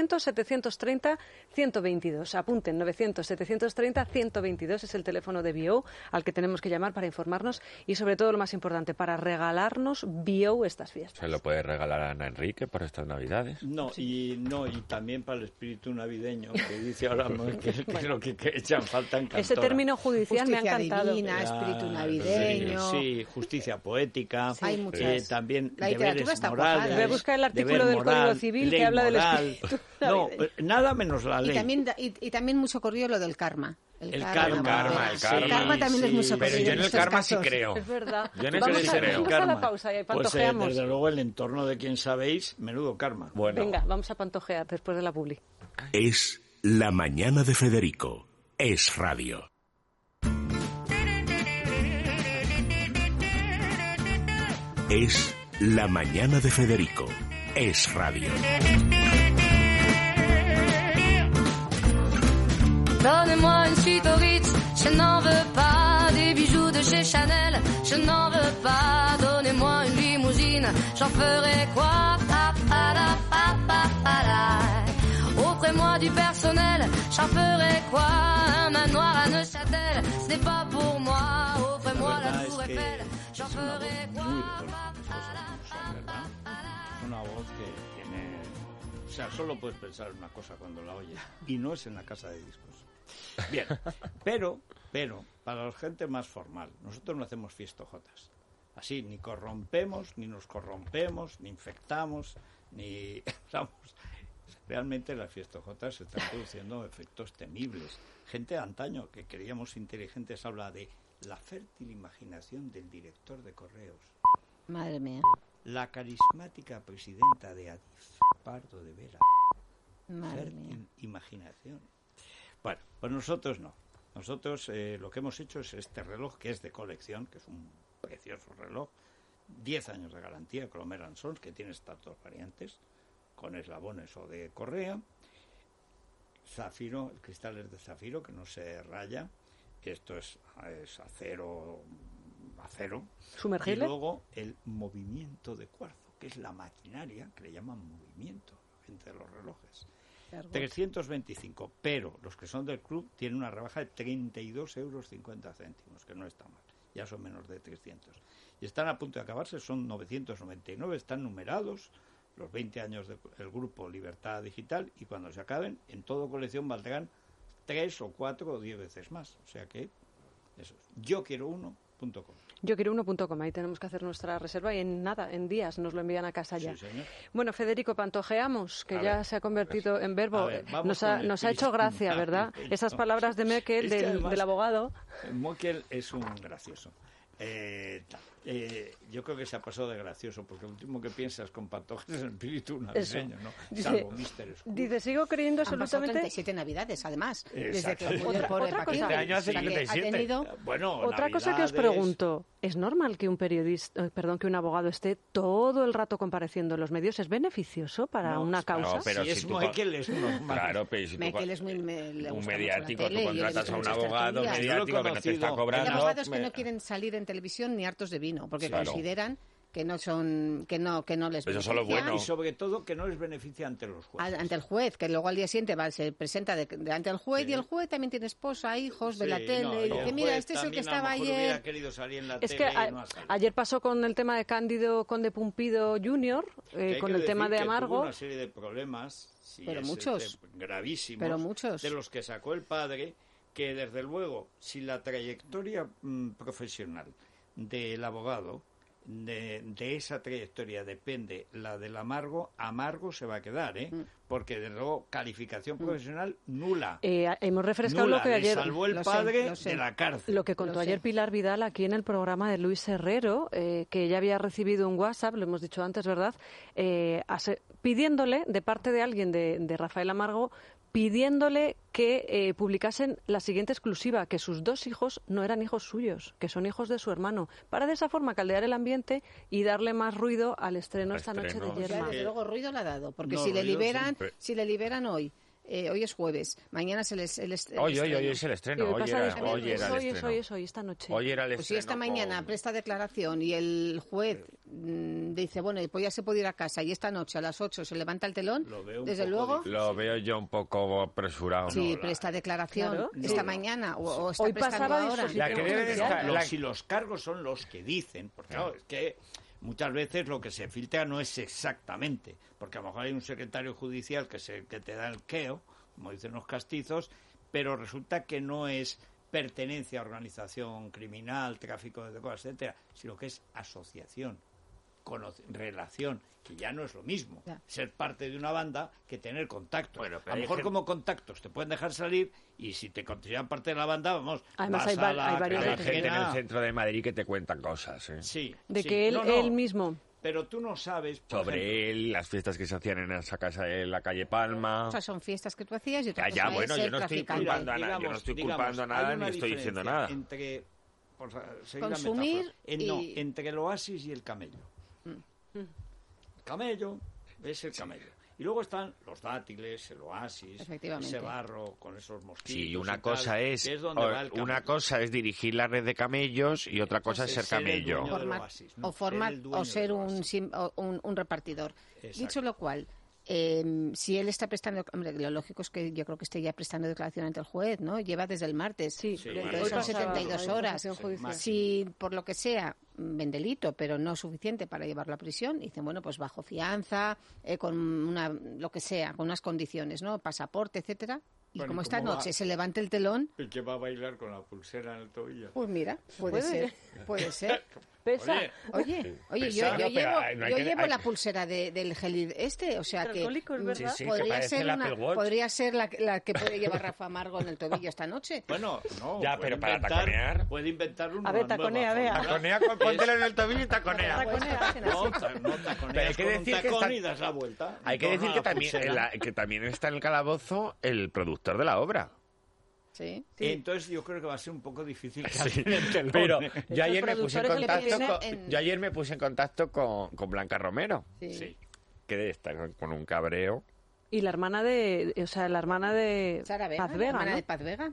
900-730-122. Apunten, 900-730-122 es el teléfono de bio al que tenemos que llamar para informarnos y, sobre todo, lo más importante, para regalarnos bio estas fiestas. Se lo puede regalar a Ana Enrique para estas Navidades. Y también para el espíritu navideño, que dice ahora que es lo que echan falta en Cantora. Ese término judicial me ha Justicia encantado. divina, espíritu navideño. Sí, justicia poética. Hay muchas. También La literatura deberes está morales. cuajada. Voy a buscar el artículo deber del moral, Código Civil que ley habla del moral. espíritu No, navideño. nada menos la ley. Y también muy socorrido lo del karma. El karma, el karma. También es muy sí, socorrido. Pero yo en el estos karma sí casos. creo. Es verdad. Yo en eso Vamos sí a, creo. vamos a la pausa y Pues pantojeamos. desde luego el entorno de quien sabéis, menudo karma. Bueno, Venga, vamos a pantojear después de la publi. Es La Mañana de Federico. Es radio. Es La Mañana de Federico. Es radio. Donnez-moi une suite au Ritz, je n'en veux pas. Des bijoux de chez Chanel, je n'en veux pas. Donnez-moi une limousine, j'en ferai quoi? Offrez-moi du personnel, j'en ferai quoi? Un manoir à Neuchâtel, ce n'est pas pour moi. Offrez-moi la tour Eiffel, j'en ferai quoi? Muy reconocida, ¿verdad? Es una voz que tiene... O sea, solo puedes pensar en una cosa cuando la oyes, y no es en la casa de discos. Bien, pero, para la gente más formal, nosotros no hacemos fiestojotas. Así, ni corrompemos, ni nos corrompemos, ni infectamos, ni... Vamos, realmente las fiestojotas se están produciendo efectos temibles. Gente de antaño, que creíamos inteligentes, habla de la fértil imaginación del director de correos. Madre mía. La carismática presidenta de Adif, Pardo de Vera. Madre mía. Fértil imaginación. Bueno, pues nosotros no. Nosotros lo que hemos hecho es este reloj, que es de colección, que es un precioso reloj, 10 años de garantía, Cromer & Sons, que tiene estas dos variantes, con eslabones o de correa, zafiro, el cristal es de zafiro, que no se raya, esto es acero, ¿Sumergible? y luego el movimiento de cuarzo, que es la maquinaria, que le llaman movimiento, la gente de los relojes. 325, pero los que son del club tienen una rebaja de 32,50 €, que no está mal, ya son menos de 300. Y están a punto de acabarse, son 999, están numerados, los 20 años del grupo Libertad Digital, y cuando se acaben, en todo colección valdrán 3 o 4 o 10 veces más. O sea que, eso es. YoQuieroUno.com. YoQuieroUno.com, ahí tenemos que hacer nuestra reserva y en días nos lo envían a casa ya. Sí, señor. Bueno, Federico, pantojeamos, que A ya ver, se ha convertido en verbo. a ver, vamos Nos con ha el hecho espíritu gracia, ¿verdad? navideño. Esas palabras de Merkel, Es que del además, abogado. Mokel es un gracioso. Yo creo que se ha pasado de gracioso, porque lo último que piensas con Pantoja es el espíritu navideño, ¿no? Dice- Salvo Mr. Scrooge. Dice, sigo creyendo Han pasado absolutamente... 37 Navidades, además. Desde que Exacto. murió el pobre Otra Paquín. cosa. Este año hace O sea, que 37. ha tenido... Bueno, Otra cosa que os Navidades, pregunto, ¿es normal que un periodista, que un abogado esté todo el rato compareciendo en los medios? ¿Es beneficioso para No, una causa? no, pero si si es tú- Mokel es normal. Claro, pero si tú Michael es muy... le un gusta mediático, mucho la tú tele y contratas le a un gusta estar abogado todo el día. mediático que no te está Hay Hay cobrando. abogados que no quieren salir en televisión ni hartos de vino, porque Claro. consideran que no son que no les Eso es lo beneficia. bueno. Y sobre todo que no les beneficia ante los jueces. Ante el juez, que luego al día siguiente se presenta delante del juez, Sí. y el juez también tiene esposa, hijos, ve la Sí, tele, no, y y dice, el mira, juez este es el que también a lo estaba mejor hubiera ayer. querido salir en la Es tele que y no ha salido. ayer pasó con el tema de Cándido Conde Pumpido Jr., Que hay con que el tema decir de que tuvo Amargo. una serie de problemas, sí, Pero es, muchos. gravísimos, Pero muchos. de los que sacó el padre, que desde luego, si la trayectoria profesional del abogado de esa trayectoria depende la del amargo se va a quedar, porque de luego calificación profesional nula. Hemos refrescado Nula, lo que le ayer... salvó el lo sé, padre lo sé. de la cárcel. Lo que contó Lo sé. ayer Pilar Vidal aquí en el programa de Luis Herrero, que ella había recibido un WhatsApp, lo hemos dicho antes, ¿verdad?, pidiéndole, de parte de alguien de Rafael Amargo, pidiéndole que publicasen la siguiente exclusiva, que sus 2 hijos no eran hijos suyos, que son hijos de su hermano, para de esa forma caldear el ambiente y darle más ruido al estreno esta noche de estreno, Ya, Yerma. desde luego ruido le ha dado, porque No, si le ruido liberan, siempre. si le liberan hoy es jueves, mañana es el Hoy estreno. es el estreno. Y Hoy pasa era después, el estreno. es hoy, esta noche. Hoy era el Pues si esta estreno mañana con- presta declaración y el juez dice, bueno, pues ya se puede ir a casa y esta noche a las 8 se levanta el telón, Lo veo un desde poco luego, difícil. Lo veo yo un poco apresurado. si ¿no? presta declaración Claro, esta sí. mañana o está Hoy prestando pasaba de ahora. esos La que debe de estar- No, la- si los cargos son los que dicen, porque claro, es que muchas veces lo que se filtra no es exactamente, porque a lo mejor hay un secretario judicial que te da el queo, como dicen los castizos, pero resulta que no es pertenencia a organización criminal, tráfico de drogas, etcétera, sino que es asociación, relación, que ya no es lo mismo Ya. ser parte de una banda que tener contactos. Bueno, pero a lo hay mejor gente- como contactos te pueden dejar salir y si te consideran parte de la banda, vamos, Además, vas hay a la varios Pero hay Cartagena. gente en el centro de Madrid que te cuenta cosas, ¿eh? Sí, De sí. que él, No, no, él mismo... pero tú no sabes por Sobre ejemplo, él, las fiestas que se hacían en esa casa de la calle Palma. O sea, son fiestas que tú hacías y otra Ya, cosa bueno, es yo ser no estoy traficante. culpando a nadie, yo no estoy culpando a hay nada una ni estoy diciendo diferencia nada. entre por seguir la Consumir metáfora, no, y- entre el oasis y el camello. El camello es el camello. Y luego están los dátiles, el oasis, Efectivamente. ese barro con esos mosquitos. Sí, y una tal, cosa es que donde va el una camello. cosa es dirigir la red de camellos y otra cosa es ser Entonces, ser el camello. dueño del Formar- oasis, ¿no? o formar Ser el dueño o ser del un, oasis. un repartidor. Exacto. Dicho lo cual, si él está prestando, hombre, lo lógico es que yo creo que esté ya prestando declaración ante el juez, ¿no? Lleva desde el martes. Sí, Sí, Entonces hoy son pasaba, 72 hoy horas. posición judicial. Si por lo que sea ven delito, pero no suficiente para llevarlo a prisión, dicen, bueno, pues bajo fianza, con una, lo que sea, con unas condiciones, ¿no? Pasaporte, etcétera. Y Bueno, como ¿y esta cómo va? noche se levanta el telón, El que va a bailar con la pulsera en el tobillo. pues mira, puede Puede. ser, puede ser. Pesa. Oye, Oye, Pesado, yo pero llevo, no hay yo que- llevo hay la que- pulsera del gel o sea que Alcohólico, es verdad. Sí, que podría parece ser el Apple Watch. podría ser la que puede llevar Rafa Amargo en el tobillo esta noche. bueno, no. Ya, puede pero para inventar- taconear. Puede inventar una A ver, nueva taconea, vea. fórmula. Taconea, póntelo en el tobillo y taconea. Taconea. No, taconeas Pero hay que con decir un que tacón está- y das la vuelta. Hay que en torno decir a que la también, pulsera. que también está en el calabozo el productor de la obra. Sí. Entonces yo creo que va a ser un poco difícil que Sí, alguien el telón, pero ¿eh? yo ayer me puse en productor es el que contacto tiene yo ayer me puse en contacto con Blanca Romero, Sí. Sí. que debe estar con un cabreo. Y la hermana de... O sea, la hermana de Sara Vega, Paz la Vega, hermana ¿no? de Paz Vega.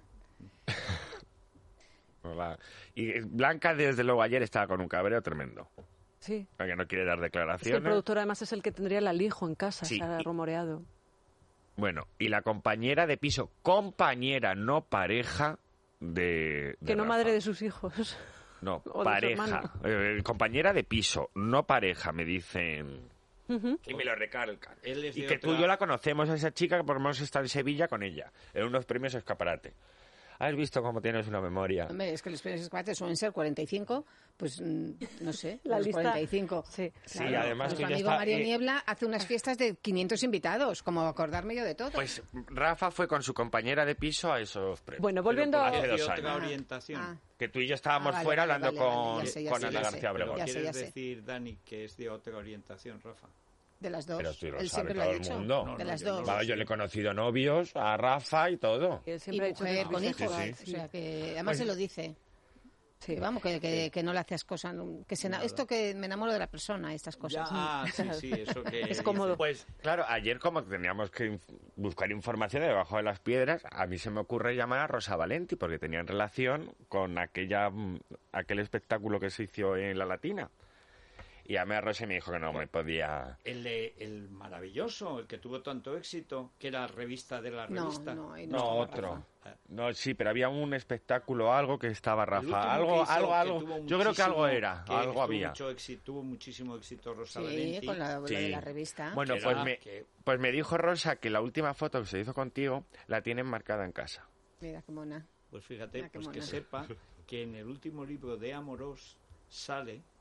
Y Blanca, desde luego, ayer estaba con un cabreo tremendo, Sí. porque no quiere dar Es que el declaraciones. productor además es el que tendría el alijo en casa, Sí, se ha y- rumoreado. Bueno, y la compañera de piso, compañera, no pareja de Que no Rafa. madre de sus hijos. No, o de su pareja. Compañera de piso, no pareja, me dicen. Y me lo recalcan. Él es Y de que tú y otra- yo la conocemos a esa chica, que por lo menos está en Sevilla con ella, en unos premios Escaparate. ¿Has visto cómo tienes una memoria? Hombre, es que los premios Escaparate suelen ser 45, pues no sé, La los lista- 45. Sí. Sí, además tú Nuestro ya amigo está- Mario Niebla hace unas fiestas de 500 invitados, como acordarme yo de todo. Pues Rafa fue con su compañera de piso a esos premios. Bueno, volviendo Pero a... ¿por qué Hace 2 otra años. orientación. Ah. Que tú y yo estábamos vale, fuera vale, hablando vale, con, ya sé, ya con sé, Ana ya sé. García Obregón. Ya sé, ¿Quieres sé. decir, Dani, que es de otra orientación, Rafa? De las dos. Pero tú lo Él sabe siempre lo todo ha el dicho. mundo. De No, las yo no dos. lo Vale, yo le he conocido novios a Rafa y todo. Él Y siempre ha dicho que mujer es con bisexual. hijos. sí. O sea, que además Pues- se lo dice. Sí. Que vamos, que no le haces cosas. Esto que me enamoro de la persona, estas Ya, cosas. sí, eso que... Es cómodo. Pues claro, ayer como teníamos que buscar información debajo de las piedras, a mí se me ocurre llamar a Rosa Valenti, porque tenían relación con aquel espectáculo que se hizo en La Latina. Y llamé a Rosa y me dijo que no me podía... El maravilloso, el que tuvo tanto éxito, que era revista de la No, revista. no, ahí No, estaba otro. Rafa. No, sí, pero había un espectáculo, algo que estaba último Rafa. que Algo, hizo, algo, que algo. tuvo Yo creo que algo muchísimo- era, que algo tuvo había. tuvo muchísimo éxito Rosa Sí, Valenti. con lo Sí. de la revista. Bueno, Que pues era me, que- pues me dijo Rosa que la última foto que se hizo contigo la tienen marcada en casa. Mira qué mona. Pues fíjate, Ah, qué pues que mona. sepa que en el último libro de Amorós sale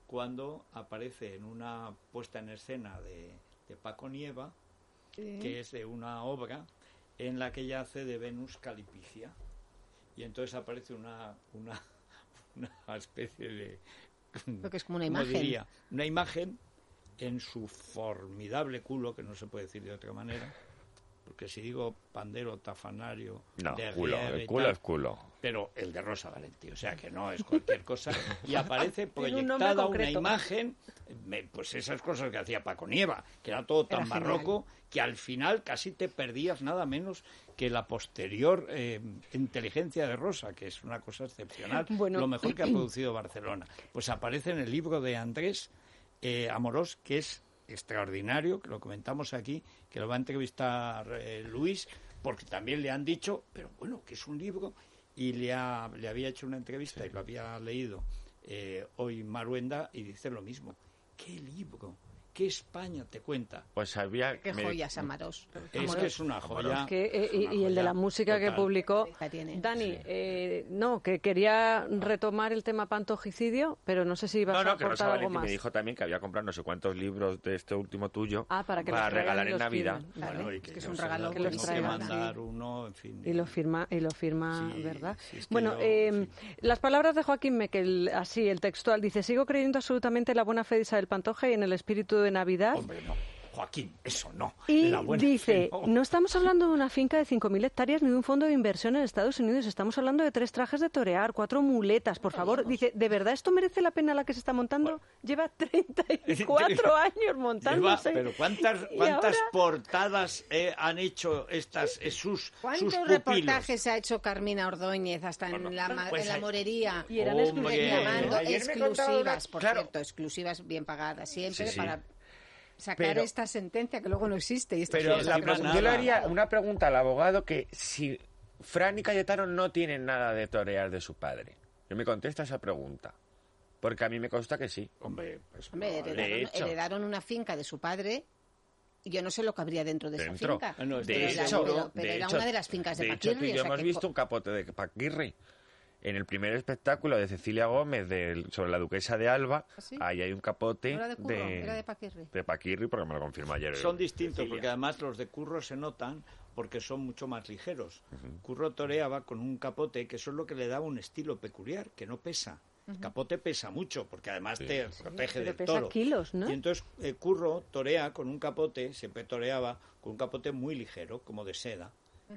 cuando aparece en una puesta en escena de Paco Nieva, que es de una obra en la que ella hace de Venus Calipicia. Y entonces aparece una especie de... Lo que es como una ¿cómo imagen. diría? Una imagen en su formidable culo, que no se puede decir de otra manera, porque si digo pandero, tafanario... No, de culo, Riera y el culo tal, es culo. pero el de Rosa Valentí, o sea que no es cualquier cosa, y aparece Tiene un nombre proyectada una concreto. imagen, pues esas cosas que hacía Paco Nieva, que era todo tan Era genial. barroco, que al final casi te perdías nada menos que la posterior inteligencia de Rosa, que es una cosa excepcional, Bueno. lo mejor que ha producido Barcelona. Pues aparece en el libro de Andrés Amorós, que es extraordinario, que lo comentamos aquí, que lo va a entrevistar Luis, porque también le han dicho, pero bueno, que es un libro, y le había hecho una entrevista y lo había leído hoy Maruenda, y dice lo mismo. ¿Qué libro? ¿Qué España te cuenta? Pues había... Qué joyas, Amaros. Es que es una joya. Y el de la música que total. publicó. La tiene. Dani, no, que quería retomar el tema pantojicidio, pero no sé si ibas a No, que Rosa aportar algo Valentí más. me dijo también que había comprado no sé cuántos libros de este último tuyo Para que los traigan regalar y en los Navidad. firmen. Claro, Bueno, y es que es yo un se regalo lo que los tengo traigan. mandar uno, en fin. Y lo firma, Sí, ¿verdad? sí, es que Bueno, yo, las palabras de Joaquín Mequel, así, el textual, dice: sigo creyendo absolutamente en la buena fe de Isabel Pantoja y en el espíritu de Navidad. Hombre, no. Joaquín, eso no. Y La buena dice, fe, no estamos hablando de una finca de 5.000 hectáreas ni de un fondo de inversión en Estados Unidos, estamos hablando de 3 trajes de torear, 4 muletas, por favor. Dice, ¿de verdad esto merece la pena la que se está montando? Lleva 34 años montándose. Pero ¿cuántas Y ahora- portadas han hecho sus ¿Cuántos pupilos? reportajes ha hecho Carmina Ordóñez hasta en Bueno, la, pues en la hay- morería? Y eran Hombre, Reclamando ayer me contaba exclusivas, una- por claro. cierto, exclusivas bien pagadas siempre Sí, sí. para sacar Pero- esta sentencia que luego no existe. Y Pero estas la cosas que no- yo le nada. haría una pregunta al abogado, que si Fran y Cayetano no tienen nada de torear de su padre. Yo me contesta esa pregunta. Porque a mí me consta que sí. Hombre, pues, Hombre, probable. de hecho. heredaron una finca de su padre y yo no sé lo que habría dentro de esa Dentro. finca. Bueno, De pero hecho, pero de era hecho, una de las fincas de hecho, tú Paquirri. y o yo sea hemos que visto un capote de Paquirri. En el primer espectáculo de Cecilia Gómez sobre la duquesa de Alba, ¿Ah, sí? ahí hay un capote ¿No era de Curro? Era de Paquirri. de Paquirri, porque me lo confirmó ayer. Son distintos, Cecilia. porque además los de Curro se notan porque son mucho más ligeros. Curro toreaba con un capote, que eso es lo que le daba un estilo peculiar, que no pesa. El capote pesa mucho, porque además te protege pero del pesa toro. kilos, ¿no? Y entonces Curro torea con un capote, siempre toreaba con un capote muy ligero, como de seda,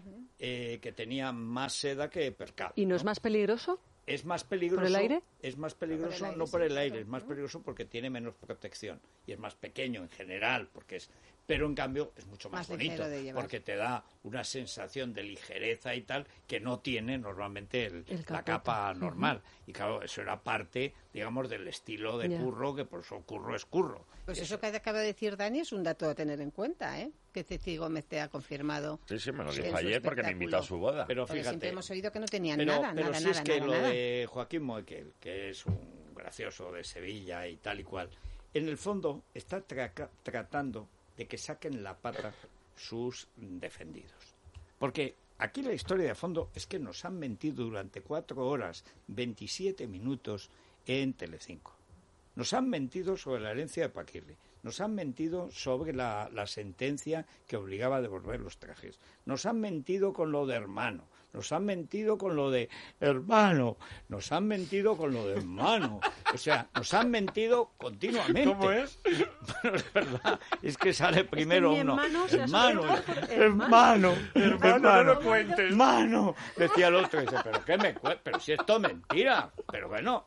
que tenía más seda que percal. ¿Y no es más peligroso? Es más peligroso. ¿Por el aire? Es más peligroso, Por el aire, no por sí, el aire, claro. es más peligroso porque tiene menos protección y es más pequeño en general, porque es, pero en cambio es mucho más, Más ligero bonito, de llevar. porque te da una sensación de ligereza y tal que no tiene normalmente El la capote. capa normal. Y claro, eso era parte, digamos, del estilo de Ya. Curro, que por eso Curro es Curro. Pues eso que acaba de decir Dani es un dato a tener en cuenta, ¿eh? Que Ceci Gómez te ha confirmado. Sí, sí, me lo en dijo su ayer porque me invitó a su espectáculo. boda. Pero Porque fíjate, siempre hemos oído que no tenían pero nada, pero nada, si nada, es que nada, lo nada. de Joaquín Moekel, que es un gracioso de Sevilla y tal y cual, en el fondo está tratando de que saquen la pata sus defendidos. Porque aquí la historia de fondo es que nos han mentido durante 4 horas, 27 minutos en Telecinco. Nos han mentido sobre la herencia de Paquirri. Nos han mentido sobre la sentencia que obligaba a devolver los trajes. Nos han mentido con lo de hermano. Nos han mentido con lo de hermano. Nos han mentido con lo de hermano. O sea, nos han mentido continuamente. ¿Cómo es? Bueno, es verdad. Es que sale primero mi uno. hermano se ha Hermano, subido. hermano, no lo cuentes. hermano. Decía el otro. Dice, pero qué me cuentas. Pero si esto es mentira. Pero bueno.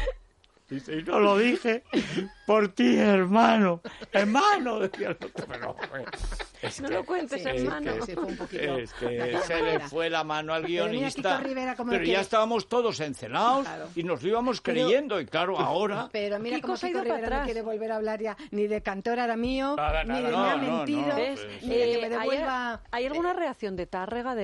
Dice, y no lo dije por ti, hermano. Hermano, decía el otro. Pero, hombre, es No que- lo cuentes, Sí, hermano. sí, fue un poquito es que de aquella se le manera. fue la mano al Pero mira, guionista. Kiko Rivera, como Pero que- ya estábamos todos encenados Claro. y nos lo íbamos creyendo. Y claro, ahora... Pero mira Kiko cómo se ha Kiko ido para Rivera no atrás. quiere volver a hablar ya ni de Cantor era mío, Nada, ni nada, de no, me ha no, mentido, no. ¿Ves? ni de que me devuelva... ¿Hay alguna reacción de Tárrega,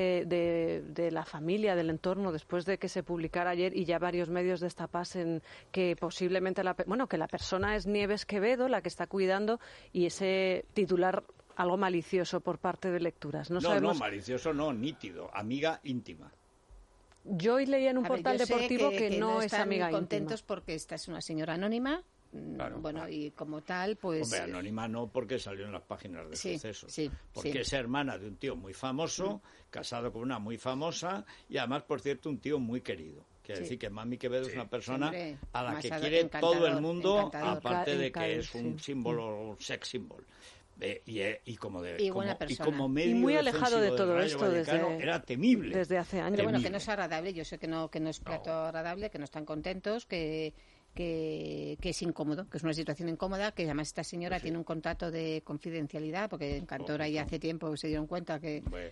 de la familia, del entorno, después de que se publicara ayer y ya varios medios destapasen que posiblemente que la persona es Nieves Quevedo, la que está cuidando, y ese titular algo malicioso por parte de Lecturas? No No, sabemos. malicioso no, nítido, amiga íntima. Yo hoy leía en un A ver, portal yo sé deportivo que no es están amiga contentos íntima. porque esta es una señora anónima Claro, bueno, claro. y como tal, pues... Hombre, anónima no, porque salió en las páginas de Sí, sucesos. sí, Porque sí. es hermana de un tío muy famoso, casado con una muy famosa, y además, por cierto, un tío muy querido. Quiere Sí. decir que Mami Quevedo es una persona Hombre, a la más que ad- quiere todo el encantador, mundo, encantador. aparte de que es un Sí. símbolo, sex symbol. Y como de Y buena como, persona. como medio Y muy alejado de defensivo todo del Rayo esto Vallecano, desde- era temible. Desde hace años. Pero bueno, que Temible. no es agradable, yo sé que no es plato agradable, que no están contentos, que es incómodo, que es una situación incómoda, que además esta señora tiene un contrato de confidencialidad, porque en Cantora ya hace tiempo se dieron cuenta que... Hombre,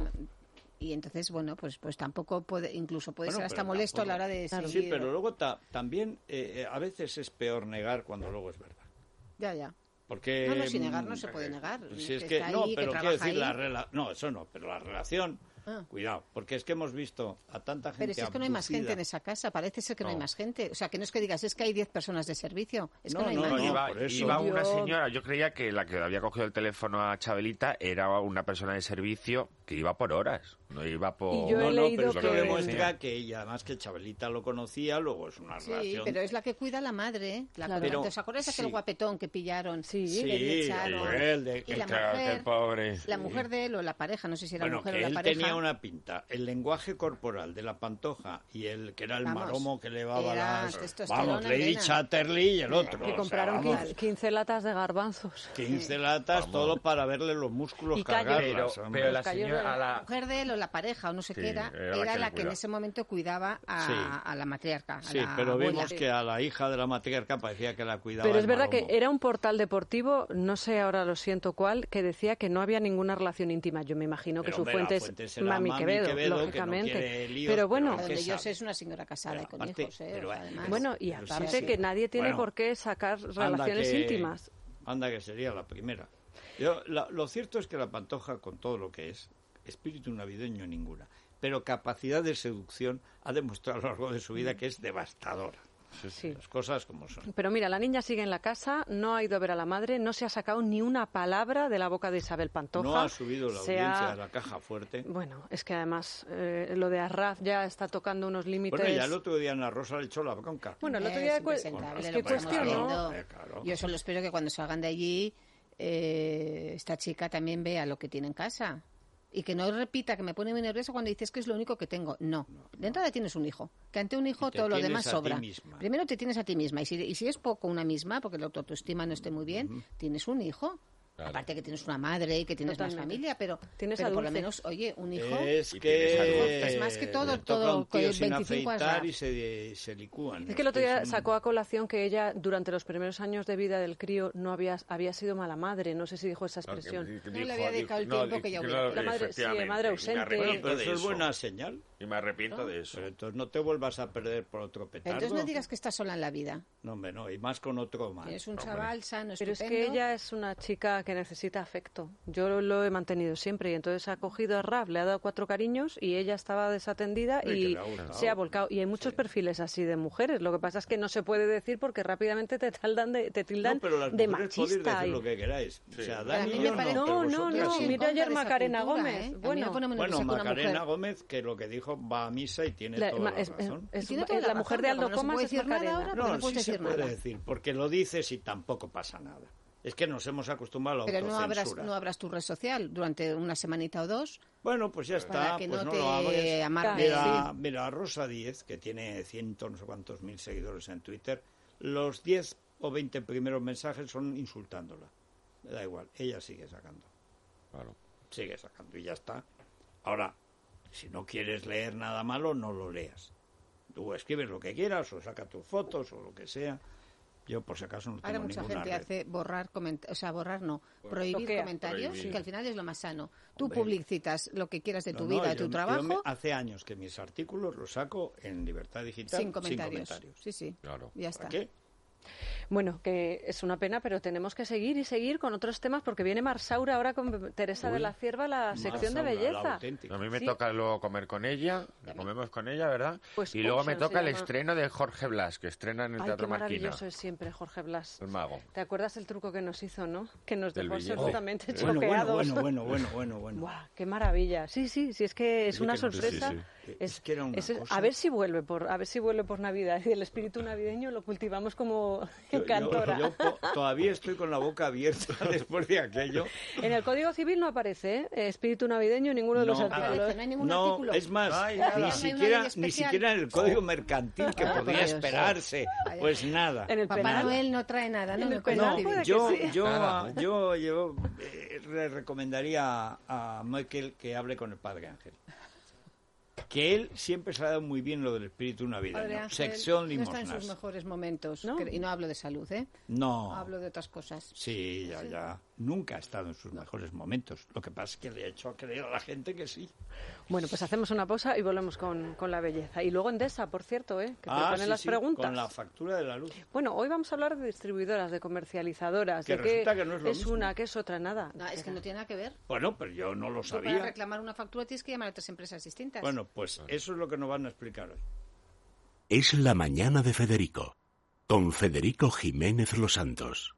y entonces, bueno, pues tampoco puede, incluso puede Bueno, ser hasta pero molesto a la tampoco- hora de Claro. Sí, seguir. pero luego también a veces es peor negar cuando luego es verdad. Ya. Porque, No, si negar no se puede negar. Si es Que que, está no, ahí, que pero quiero trabaja decir, ahí. no, eso no, pero la relación, Ah. cuidado, porque es que hemos visto a tanta gente Pero si es que no hay más abducida. gente en esa casa, parece ser que no hay No. más gente. O sea, que no es que digas, es que hay 10 personas de servicio, es que no hay No, más. No, no, iba, por eso. iba una Yo- señora, yo creía que la que había cogido el teléfono a Chabelita era una persona de servicio que iba por horas, no iba por... Y yo he No, leído pero esto que- demuestra que ella, además que Chabelita lo conocía, luego es una Sí, relación... pero es la que cuida a la madre. Claro. Pero- ¿Os acordáis de aquel sí. guapetón que pillaron? Sí. Sí, que le echaron? el de- Y la Claro, mujer, que pobre. la mujer de él o la pareja, no sé si era Bueno, mujer que o la él pareja. tenía una pinta. El lenguaje corporal de la Pantoja y el que era el Vamos, maromo que llevaba era las... testosterona Vamos, en Lady vena. Chatterley y el otro. Que o sea, compraron vamos, 15 latas de garbanzos. 15 latas, todo para verle los músculos Y callos. cargarlas. Pero, hombre. pero la cayó señora... de- La mujer de él o la pareja o no sé Sí, qué era era la que la le que en cuidaba. ese momento cuidaba Sí. a la matriarca. a Sí, la pero abuela. vimos que a la hija de la matriarca parecía que la cuidaba Pero es el verdad que maromo. era un portal deportivo, no sé ahora lo siento cuál, que decía que no había ninguna relación íntima. Yo me imagino que Pero, su hombre, la fuente fuente es será Mami Mami Quevedo, Quevedo, que no lógicamente. quiere líos, pero bueno, Hasta donde ¿qué yo sabe? sé es una señora casada Pero y con aparte- hijos, pero, además. bueno, y pero sí, aparte sí. que nadie tiene Bueno, por qué sacar anda relaciones que- íntimas. Anda que sería la primera. Lo cierto es que la Pantoja, con todo lo que es, espíritu navideño ninguna, pero capacidad de seducción ha demostrado a lo largo de su vida que es devastadora. Sí. Las cosas como son. Pero mira, la niña sigue en la casa, no ha ido a ver a la madre, no se ha sacado ni una palabra de la boca de Isabel Pantoja. No ha subido la Se audiencia ha- de la caja fuerte. Bueno, es que además lo de Arraf ya está tocando unos límites. Bueno, ya el otro día Ana Rosa le echó la bronca. Bueno, el otro día impresentable, es lo que estamos cuestionó. viendo. Claro. Yo solo espero que cuando salgan de allí esta chica también vea lo que tiene en casa. Y que no repita, que me pone muy nerviosa cuando dices que es lo único que tengo. No. De entrada tienes un hijo. Que ante un hijo Y te todo lo tienes demás a ti sobra. misma. Primero te tienes a ti misma. Y si es poco una misma, porque la autoestima no esté muy bien, tienes un hijo. Claro. Aparte que tienes una madre y que tienes más Totalmente. familia, pero, Tienes pero a por lo Dulce. menos, oye, un hijo... Es Y que tienes algo. Es más que todo, le toca todo, un tío con sin 25 afeitar años. y se licúan. Es que el otro día Es un- sacó a colación que ella, durante los primeros años de vida del crío, no había sido mala madre. No sé si dijo esa expresión. No le había dedicado el tiempo que ya hubiera. La madre, sí, madre ausente. Bueno, pero eso es buena señal. Y me arrepiento de eso. Pero entonces no te vuelvas a perder por otro petardo. Entonces no digas que estás sola en la vida. No, hombre, no, y más con otro más. Tienes un chaval sano, Pero es estupendo. que ella es una chica que necesita afecto. Yo lo he mantenido siempre y entonces ha cogido a Raf, le ha dado 4 cariños y ella estaba desatendida Y que y le ha gustado. se ha volcado. Y hay muchos perfiles así de mujeres. Lo que pasa es que no se puede decir porque rápidamente te tildan No, pero las de mujeres podéis machista. decir y- lo que queráis. O sea, Pero a Dani mí y me yo parece- no, pero No, no, vosotras no, sí. mira ayer contra de esa Macarena cultura, Gómez. ¿eh? A mí Bueno. me pone muy Bueno, nerviosa que una Macarena mujer- Gómez, que lo que dijo va a misa y tiene La, toda la es- razón. es- Tiene es toda la la mujer razón, de pero Aldo como no se Comas puede es decir nada Macarena. ahora, No, no puedes sí se decir puede nada. decir, porque lo dices y tampoco pasa nada. Es que nos hemos acostumbrado a la Pero autocensura. no abras tu red social durante una semanita o dos. Bueno, pues ya Para está, que pues no no te lo abres. amargue. Mira, Rosa Díez, que tiene 100 no sé cuántos mil seguidores en Twitter, los 10 o 20 primeros mensajes son insultándola. Me da igual, ella sigue sacando. Claro. Sigue sacando y ya está. Ahora, si no quieres leer nada malo, no lo leas. Tú escribes lo que quieras o saca tus fotos o lo que sea. Yo, por si acaso, no Ahora tengo mucha ninguna gente red. hace borrar no, prohibir bloquea. comentarios, Prohibir. que al final es lo más sano. Tú Hombre. publicitas lo que quieras de tu No, vida, no, de tu yo trabajo, hace años que mis artículos los saco en Libertad Digital sin comentarios. Sí, sí. Claro. Ya está. ¿Para qué? Bueno, que es una pena, pero tenemos que seguir y seguir con otros temas porque viene Marsaura ahora con Teresa de la Cierva, la sección de Marsaura, la belleza. auténtica. A mí me Sí. toca luego comer con ella, comemos con ella, ¿verdad? Pues y luego me Ocean toca se el llama. estreno de Jorge Blas, que estrena en el Ay, Teatro qué Marquina. maravilloso es siempre Jorge Blas. El mago. ¿Te acuerdas el truco que nos hizo, no? Que nos Del dejó billete. absolutamente Bueno, choqueados. bueno. Buah, qué maravilla. Sí, es que es Sí, una que no- sorpresa. sí, Es que era una cosa- A ver si vuelve por Navidad y el espíritu navideño lo cultivamos como o en Cantora. Todavía estoy con la boca abierta después de aquello. En el Código Civil no aparece espíritu navideño en ninguno de los artículos. No hay ningún No, artículo. es más, Ay, nada. ni No hay una siquiera, ley especial. ni siquiera en el Código Mercantil, que Ah, podía por Dios. esperarse, pues nada. En el Papá penal. Noel no trae nada, ¿no? En En el el penal. Código puede Civil. que sí. Yo le recomendaría a Michael que hable con el Padre Ángel. Que él siempre se ha dado muy bien lo del espíritu Padre navideño. Ángel Sección no está en limosnas. sus mejores momentos. ¿No? Y no hablo de salud, ¿eh? No. Hablo de otras cosas. Sí, ya. Nunca ha estado en sus mejores momentos. Lo que pasa es que le ha hecho a creer a la gente que sí. Bueno, pues hacemos una pausa y volvemos con la belleza. Y luego Endesa, por cierto, que te ponen las preguntas. Con la factura de la luz. Bueno, hoy vamos a hablar de distribuidoras, de comercializadoras. Que de resulta que no es lo mismo. una, que es otra, nada. No, es que no tiene nada que ver. Bueno, pero yo no lo Tú para sabía. reclamar una factura tienes que llamar a otras empresas distintas. Bueno, pues eso es lo que nos van a explicar hoy. Es la mañana de Federico, con Federico Jiménez Los Santos.